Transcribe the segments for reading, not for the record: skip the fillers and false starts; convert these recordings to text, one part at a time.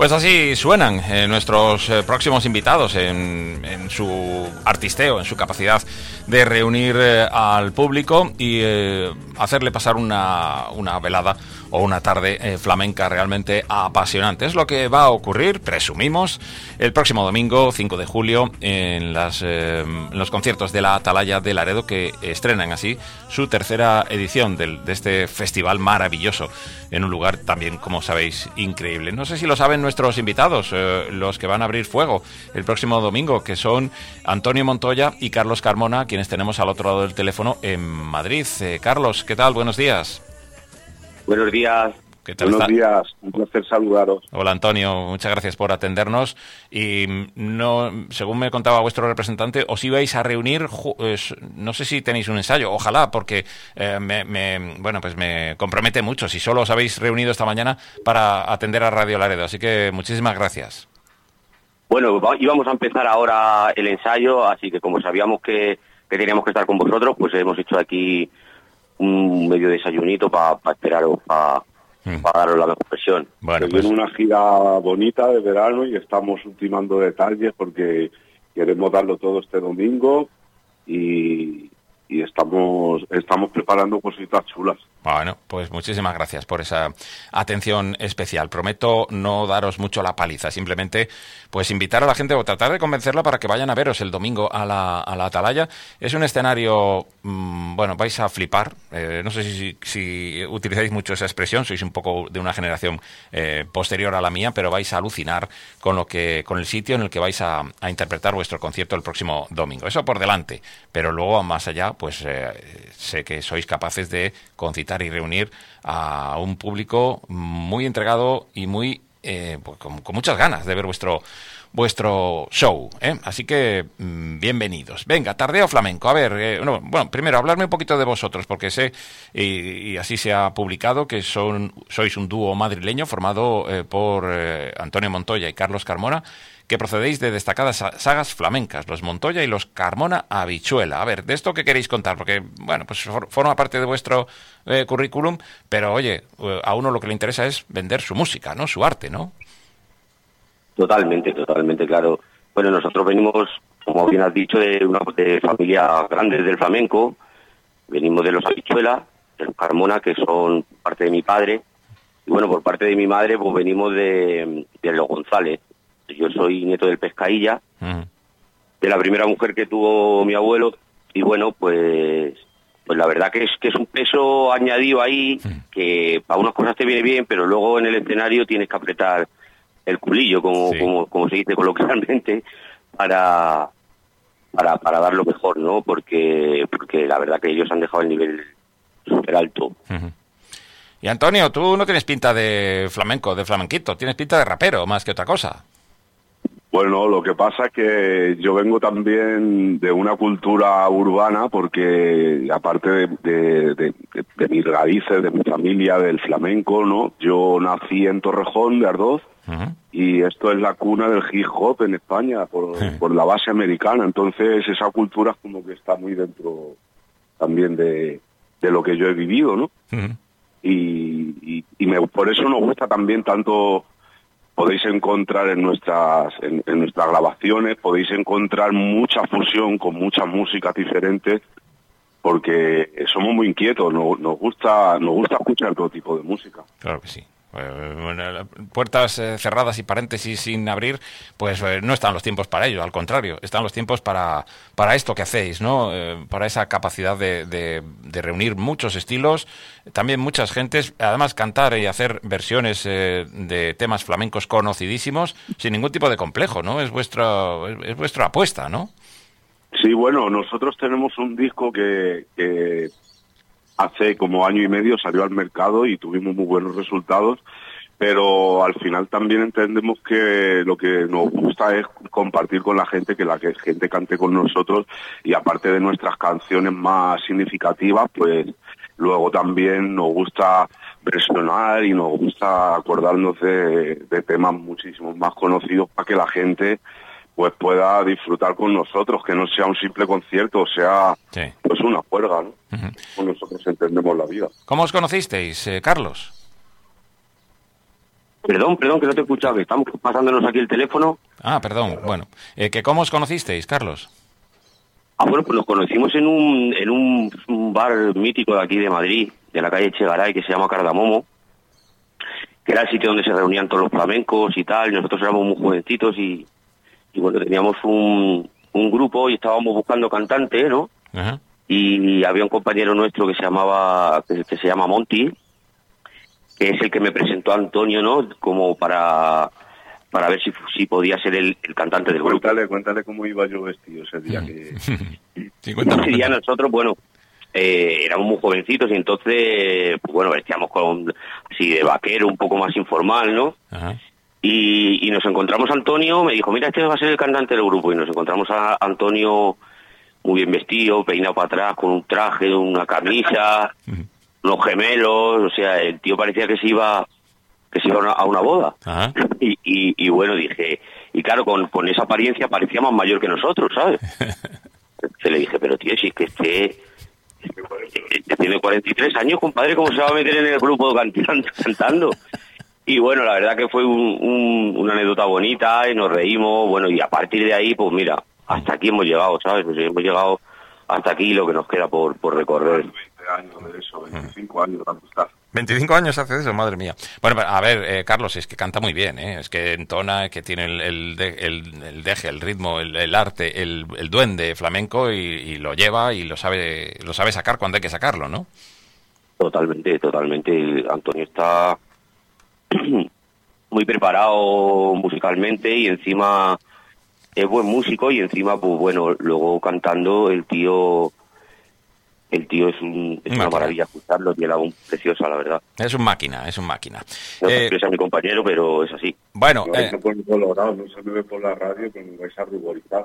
Pues así suenan nuestros próximos invitados en su artisteo, en su capacidad de reunir al público y hacerle pasar una velada o una tarde flamenca realmente apasionante. Es lo que va a ocurrir, presumimos, el próximo domingo, 5 de julio, en los conciertos de la Atalaya de Laredo, que estrenan así su tercera edición de este festival maravilloso, en un lugar también, como sabéis, increíble. No sé si lo saben nuestros invitados, los que van a abrir fuego el próximo domingo, que son Antonio Montoya y Carlos Carmona, quienes tenemos al otro lado del teléfono en Madrid. Carlos, ¿qué tal? Buenos días. Buenos días. ¿Qué tal Buenos días, un placer saludaros. Hola Antonio, muchas gracias por atendernos. Y según me contaba vuestro representante, os ibais a reunir, no sé si tenéis un ensayo, ojalá, porque me compromete mucho si solo os habéis reunido esta mañana para atender a Radio Laredo, así que muchísimas gracias. Bueno, íbamos a empezar ahora el ensayo, así que como sabíamos que teníamos que estar con vosotros, pues hemos hecho aquí un medio desayunito para esperaros, para daros la mejor versión. Bueno, pues una gira bonita de verano y estamos ultimando detalles porque queremos darlo todo este domingo y estamos preparando cositas chulas. Bueno, pues muchísimas gracias por esa atención especial. Prometo no daros mucho la paliza, simplemente pues invitar a la gente o tratar de convencerla para que vayan a veros el domingo a la Atalaya. Es un escenario, vais a flipar. No sé si utilizáis mucho esa expresión, sois un poco de una generación posterior a la mía, pero vais a alucinar con el sitio en el que vais a interpretar vuestro concierto el próximo domingo. Eso por delante, pero luego más allá, pues sé que sois capaces de concitar y reunir a un público muy entregado y muy con muchas ganas de ver vuestro show, ¿eh? Así que bienvenidos. Venga, Tardeo Flamenco. A ver, primero hablarme un poquito de vosotros, porque sé, y así se ha publicado, que sois un dúo madrileño formado por Antonio Montoya y Carlos Carmona, que procedéis de destacadas sagas flamencas, los Montoya y los Carmona Habichuela. A ver, ¿de esto qué queréis contar? Porque, pues forma parte de vuestro currículum, pero oye, a uno lo que le interesa es vender su música, ¿no? Su arte, ¿no? Totalmente, claro. Bueno, nosotros venimos, como bien has dicho, de familias grandes del flamenco. Venimos de los Habichuela, de los Carmona, que son parte de mi padre. Y bueno, por parte de mi madre, pues venimos de los González. Yo soy nieto del Pescailla, de la primera mujer que tuvo mi abuelo, y bueno, pues la verdad que es un peso añadido ahí, que para unas cosas te viene bien, pero luego en el escenario tienes que apretar el culillo, como se dice coloquialmente, para dar lo mejor, ¿no? Porque la verdad que ellos han dejado el nivel súper alto. Y Antonio, tú no tienes pinta de flamenco, de flamenquito, tienes pinta de rapero más que otra cosa. Bueno, lo que pasa es que yo vengo también de una cultura urbana porque, aparte de mis raíces, de mi familia, del flamenco, ¿no? Yo nací en Torrejón de Ardoz y esto es la cuna del hip hop en España por la base americana. Entonces esa cultura es como que está muy dentro también de lo que yo he vivido, ¿no? Y por eso nos gusta también tanto. Podéis encontrar en nuestras grabaciones, podéis encontrar mucha fusión con muchas músicas diferentes, porque somos muy inquietos, nos gusta escuchar todo tipo de música. Claro que sí. Puertas cerradas y paréntesis sin abrir, pues no están los tiempos para ello, al contrario, están los tiempos para esto que hacéis, ¿no? Para esa capacidad de reunir muchos estilos, también muchas gentes, además cantar y hacer versiones de temas flamencos conocidísimos sin ningún tipo de complejo, ¿no? Es vuestra apuesta, ¿no? Sí, bueno, nosotros tenemos un disco que hace como año y medio salió al mercado y tuvimos muy buenos resultados, pero al final también entendemos que lo que nos gusta es compartir con la gente, que la gente cante con nosotros, y aparte de nuestras canciones más significativas, pues luego también nos gusta versionar y nos gusta acordarnos de temas muchísimo más conocidos para que la gente pues pueda disfrutar con nosotros, que no sea un simple concierto, sea pues una juerga, ¿no? Pues nosotros entendemos la vida. ¿Cómo os conocisteis, Carlos? Perdón, que no te he escuchado, que estamos pasándonos aquí el teléfono. Ah, perdón. Bueno, que ¿cómo os conocisteis, Carlos? Bueno, pues nos conocimos en un bar mítico de aquí de Madrid, de la calle Echegaray, que se llama Cardamomo, que era el sitio donde se reunían todos los flamencos y tal. Y nosotros éramos muy jovencitos y bueno, teníamos un grupo y estábamos buscando cantantes, ¿no? Ajá. Y había un compañero nuestro que se llama Monty, que es el que me presentó a Antonio, ¿no? Como para ver si podía ser el cantante del grupo. Cuéntale cómo iba yo vestido ese día que... Sí, cuéntame. Ese día nosotros, bueno, éramos muy jovencitos y entonces, pues bueno, vestíamos así de vaquero, un poco más informal, ¿no? Ajá. Y nos encontramos a Antonio, me dijo, mira, este va a ser el cantante del grupo. Y nos encontramos a Antonio muy bien vestido, peinado para atrás, con un traje, una camisa, unos gemelos, o sea, el tío parecía que se iba a una boda. Ajá. Y bueno, dije, y claro, con esa apariencia parecía más mayor que nosotros, ¿sabes? Se le dije, pero tío, si es que este tiene 43 años, compadre, ¿cómo se va a meter en el grupo cantando? Y bueno, la verdad que fue una anécdota bonita y nos reímos, bueno, y a partir de ahí, pues mira, hasta aquí hemos llegado, ¿sabes? Pues hemos llegado hasta aquí lo que nos queda por recorrer. 20 años de eso, 25 años, tanto está. 25 años hace eso, madre mía. Bueno, a ver, Carlos, es que canta muy bien, ¿eh? Es que entona, que tiene el deje, el ritmo, el arte, el duende flamenco y lo lleva y lo sabe sacar cuando hay que sacarlo, ¿no? Totalmente. Antonio está muy preparado musicalmente y encima es buen músico y encima, pues bueno, luego cantando el tío es una maravilla escucharlo, tiene la voz preciosa, la verdad. Es un máquina. No se expresa mi compañero, pero es así. Bueno, No se pone colorado, no se me ve por la radio, pero me vais a ruborizar.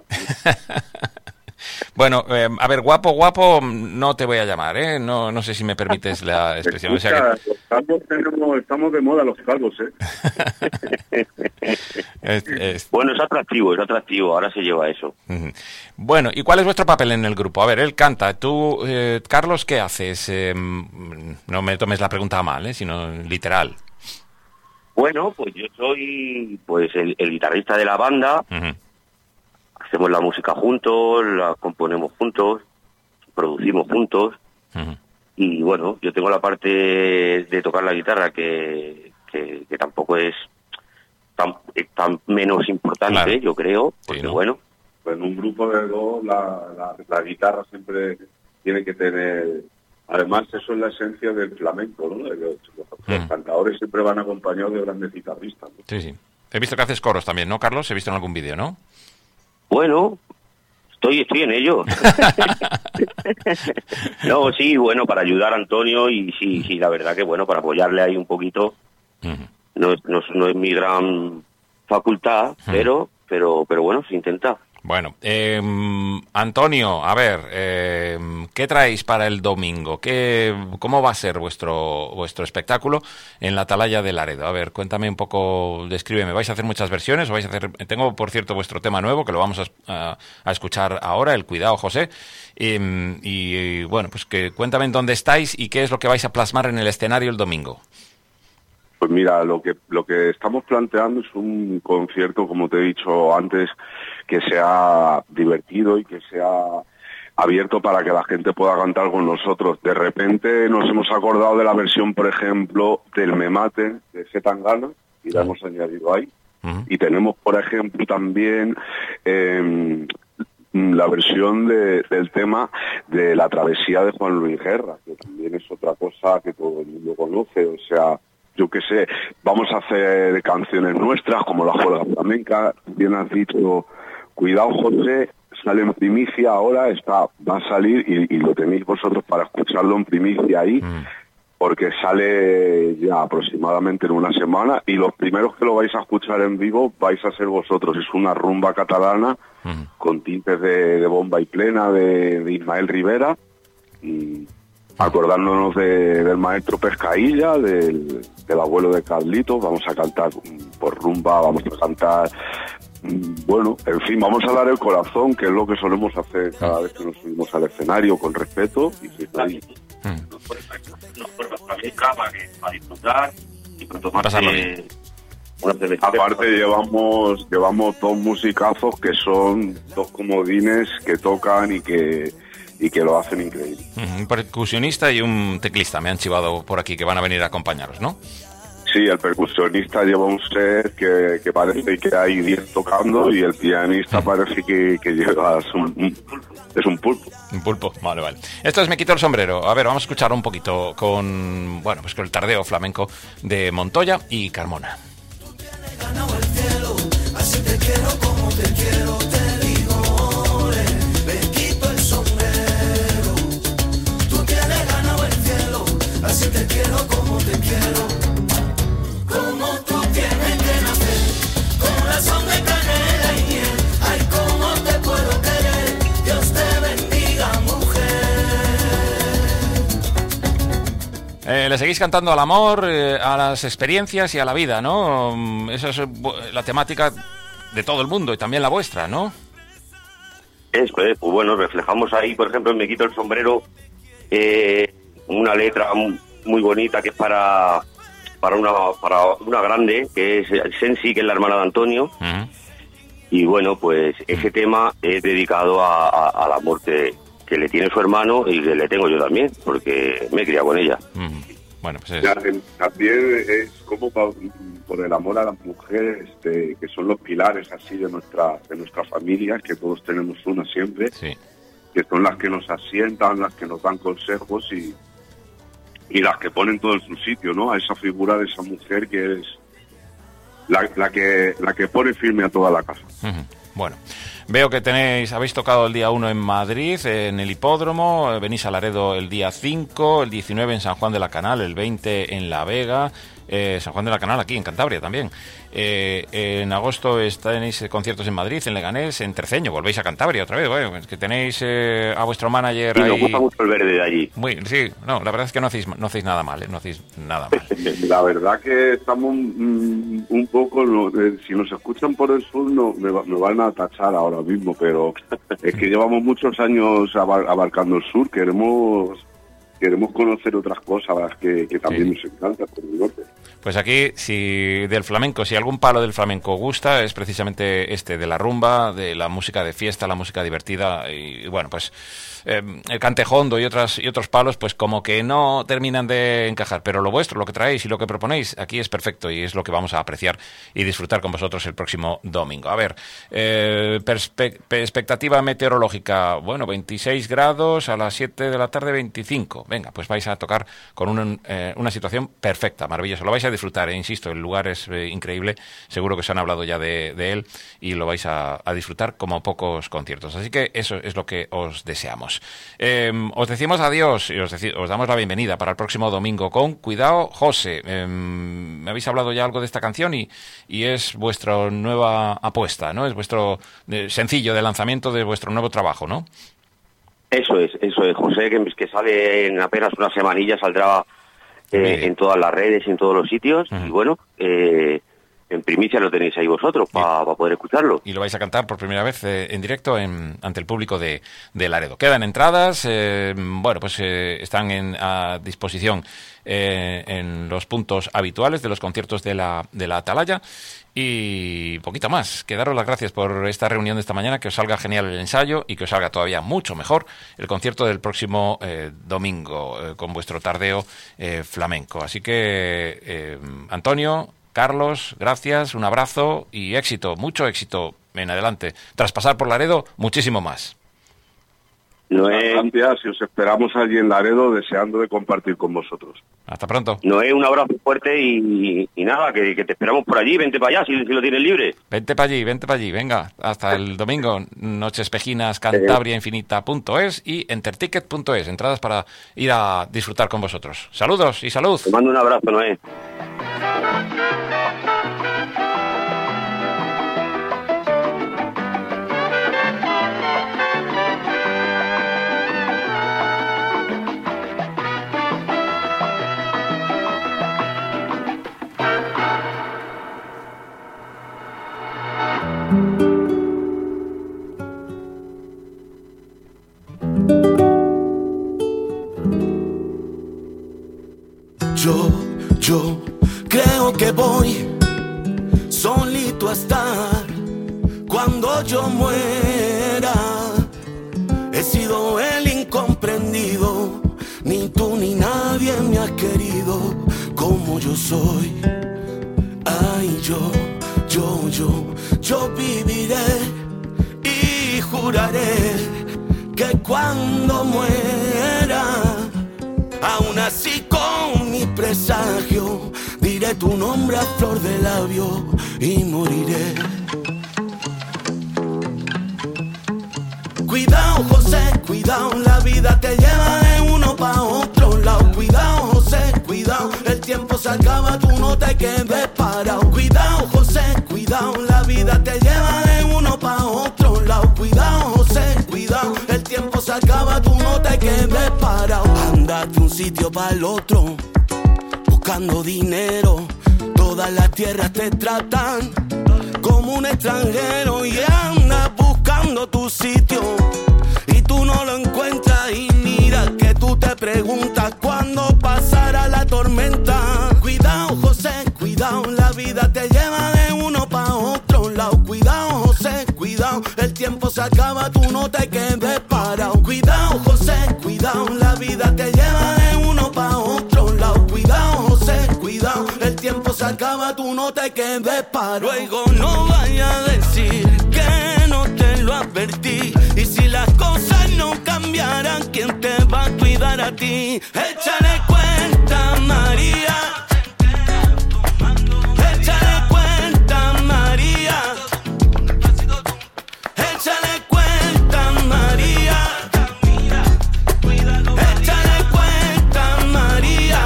Bueno, a ver, guapo no te voy a llamar, ¿eh? No sé si me permites la expresión. Escucha, los calvos estamos de moda los calvos, ¿eh? Bueno, es atractivo, ahora se lleva eso. Bueno, ¿y cuál es vuestro papel en el grupo? A ver, él canta, tú, Carlos, ¿qué haces? No me tomes la pregunta mal, sino literal. Bueno, pues yo soy el guitarrista de la banda. Uh-huh. Hacemos la música juntos, la componemos juntos, producimos juntos. Uh-huh. Y bueno, yo tengo la parte de tocar la guitarra que tampoco es tan menos importante, claro. Yo creo, porque sí, ¿no? Bueno. Pues en un grupo de dos la guitarra siempre tiene que tener... Además, eso es la esencia del flamenco, ¿no? Los cantadores siempre van acompañados de grandes guitarristas, ¿no? Sí, sí. He visto que haces coros también, ¿no, Carlos? He visto en algún vídeo, ¿no? Bueno, estoy en ello. No, sí, bueno, para ayudar a Antonio y sí, la verdad que bueno, para apoyarle ahí un poquito. Uh-huh. No es mi gran facultad, uh-huh. pero bueno, se intenta. Bueno, Antonio, a ver, ¿qué traéis para el domingo? ¿Cómo va a ser vuestro espectáculo en la Atalaya de Laredo? A ver, cuéntame un poco, descríbeme. ¿Vais a hacer muchas versiones o vais a hacer...? Tengo, por cierto, vuestro tema nuevo, que lo vamos a escuchar ahora, el Cuidado, José. Y bueno, pues cuéntame en dónde estáis y qué es lo que vais a plasmar en el escenario el domingo. Pues mira, lo que estamos planteando es un concierto, como te he dicho antes, que sea divertido y que sea abierto para que la gente pueda cantar con nosotros. De repente nos hemos acordado de la versión, por ejemplo, del Me Mate, de Zetangana, y la hemos añadido ahí. Uh-huh. Y tenemos, por ejemplo, también la versión del tema de La Travesía de Juan Luis Guerra, que también es otra cosa que todo el mundo conoce, o sea... Yo qué sé, vamos a hacer canciones nuestras, como La Juerga Flamenca. Bien has dicho, Cuidado, José, sale en primicia ahora, va a salir y lo tenéis vosotros para escucharlo en primicia ahí, porque sale ya aproximadamente en una semana y los primeros que lo vais a escuchar en vivo vais a ser vosotros. Es una rumba catalana con tintes de bomba y plena de Ismael Rivera y... acordándonos del maestro Pescailla, del abuelo de Carlitos. Vamos a cantar por rumba, vamos a cantar, bueno, en fin, vamos a dar el corazón, que es lo que solemos hacer cada vez que nos subimos al escenario, con respeto y sin nadie. Nos fuerza flamenca para disfrutar y para tomarse una cervecita. Aparte llevamos dos musicazos que son dos comodines que tocan y que lo hacen increíble. Un percusionista y un teclista me han chivado por aquí que van a venir a acompañaros, ¿no? Sí, el percusionista lleva un set que parece que hay 10 tocando y el pianista parece que lleva es un pulpo. Un pulpo, vale. Esto es Me Quito el Sombrero. A ver, vamos a escuchar un poquito con el tardeo flamenco de Montoya y Carmona. Tú tienes ganado el cielo, así te quiero como te quiero, te digo, ole, me quito el sombrero. Tú tienes ganado el cielo, así te quiero como te quiero. Como tú tienes que nacer, corazón de canela y miel, ay, cómo te puedo querer, Dios te bendiga, mujer. Le seguís cantando al amor, a las experiencias y a la vida, ¿no? Esa es la temática de todo el mundo y también la vuestra, ¿no? Eso es, pues bueno, reflejamos ahí, por ejemplo, en Me Quito el Sombrero, una letra muy bonita que es para una grande, que es Sensi, que es la hermana de Antonio. Uh-huh. Y bueno, pues ese tema es dedicado al amor que le tiene su hermano y que le tengo yo también, porque me he criado con ella. Uh-huh. Bueno, pues También es como por el amor a las mujeres, que son los pilares así de nuestra familia, que todos tenemos una siempre, sí, que son las que nos asientan, las que nos dan consejos y las que ponen todo en su sitio, ¿no? A esa figura de esa mujer que es la que pone firme a toda la casa. Uh-huh. Bueno, veo que habéis tocado el día 1 en Madrid, en el Hipódromo, venís a Laredo el día 5, el 19 en San Juan de la Canal, el 20 en La Vega, San Juan de la Canal aquí en Cantabria también. En agosto tenéis conciertos en Madrid, en Leganés, en Terceño, volvéis a Cantabria otra vez. Bueno, es que tenéis a vuestro manager y ahí. nos gusta mucho el verde de allí. Sí, no, la verdad es que no hacéis nada mal, no hacéis nada mal. La verdad que estamos un poco, si nos escuchan por el sur me van a tachar ahora mismo, pero es que llevamos muchos años abarcando el sur, queremos conocer otras cosas que también nos encantan por el norte. Pues aquí, si algún palo del flamenco gusta, es precisamente de la rumba, de la música de fiesta, la música divertida, y bueno, pues el cantejondo y otros palos, pues como que no terminan de encajar, pero lo vuestro, lo que traéis y lo que proponéis, aquí es perfecto y es lo que vamos a apreciar y disfrutar con vosotros el próximo domingo. A ver, expectativa meteorológica, bueno, 26 grados, a las 7 de la tarde 25. Venga, pues vais a tocar con una situación perfecta, maravillosa. Lo vais a disfrutar, insisto, el lugar es increíble, seguro que os han hablado ya de él y lo vais a disfrutar como pocos conciertos. Así que eso es lo que os deseamos. Os decimos adiós y os damos la bienvenida para el próximo domingo con Cuidado, José. Me habéis hablado ya algo de esta canción y es vuestra nueva apuesta, ¿no? Es vuestro sencillo de lanzamiento de vuestro nuevo trabajo, ¿no? Eso es, José, que sale en apenas una semanilla, saldrá en todas las redes y en todos los sitios. Uh-huh. Y bueno, en primicia lo tenéis ahí vosotros para poder escucharlo. Y lo vais a cantar por primera vez en directo ante el público de Laredo. Quedan entradas, están a disposición en los puntos habituales de los conciertos de la Atalaya. Y poquito más, que daros las gracias por esta reunión de esta mañana, que os salga genial el ensayo y que os salga todavía mucho mejor el concierto del próximo domingo con vuestro tardeo flamenco. Así que, Antonio, Carlos, gracias, un abrazo y éxito, mucho éxito en adelante. Tras pasar por Laredo, muchísimo más. Noé, gracias y os esperamos allí en Laredo deseando de compartir con vosotros. Hasta pronto. Noé, un abrazo fuerte y nada, que te esperamos por allí, vente para allá si lo tienes libre. Vente para allí, venga, hasta el domingo, Nochespejinas, cantabriainfinita.es y enterticket.es, entradas para ir a disfrutar con vosotros. Saludos y salud. Te mando un abrazo, Noé. Yo creo que voy juraré que cuando muera, aún así con mi presagio, diré tu nombre a flor de labio y moriré. Cuidado, José, cuidado, la vida te lleva de uno pa' otro lado. Cuidado, José, cuidado, el tiempo se acaba, tú no te quedes parado. Cuidado, José, cuidado, la vida te lleva de uno pa' otro lado. Cuidado, José, cuidado, el tiempo se acaba, tú no te quedes parado. Anda de un sitio para el otro, buscando dinero, todas las tierras te tratan como un extranjero y andas buscando tu sitio y tú no lo encuentras y mira que tú te preguntas cuándo pasará la tormenta. Cuidado, José, cuidado, la vida te lleva de uno pa' otro lado. Cuidado, José, cuidado, el tiempo se acaba, tú no te quedes parado. Cuidado, José, cuidado, la vida te lleva de uno pa' otro lado. Cuidado, José, cuidado, el tiempo se acaba, tú no te quedes parado. Luego no vayas a decir que no te lo advertí, y si las cosas no cambiaran, ¿quién te va a cuidar a ti? Échale cuenta, María. Échale cuenta, María. Échale cuenta, María. Échale cuenta, María.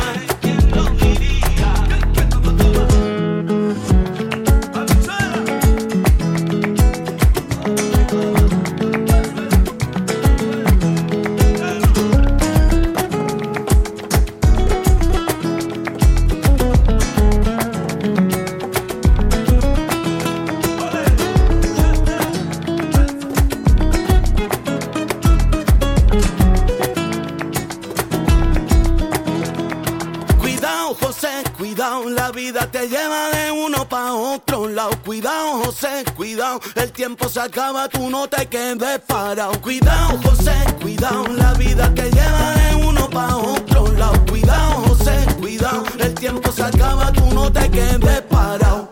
Cuidado, la vida te lleva de uno pa' otro lado. Cuidado, José, cuidado, el tiempo se acaba, tú no te quedes parado. Cuidado, José, cuidado, la vida te lleva de uno pa' otro lado. Cuidado, José, cuidado, el tiempo se acaba, tú no te quedes parado.